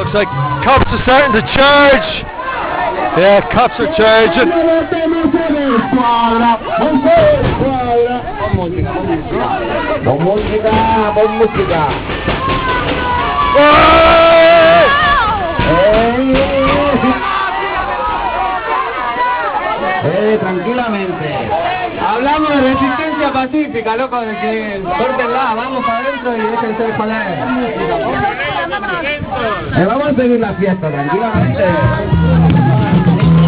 Looks like cops are starting to charge. Yeah, cops are charging. Tranquilamente. Hablamos de resistencia pacífica, loco, de que córtenla, vamos para adentro y déjense de joder. Vamos a seguir la fiesta, tranquilamente.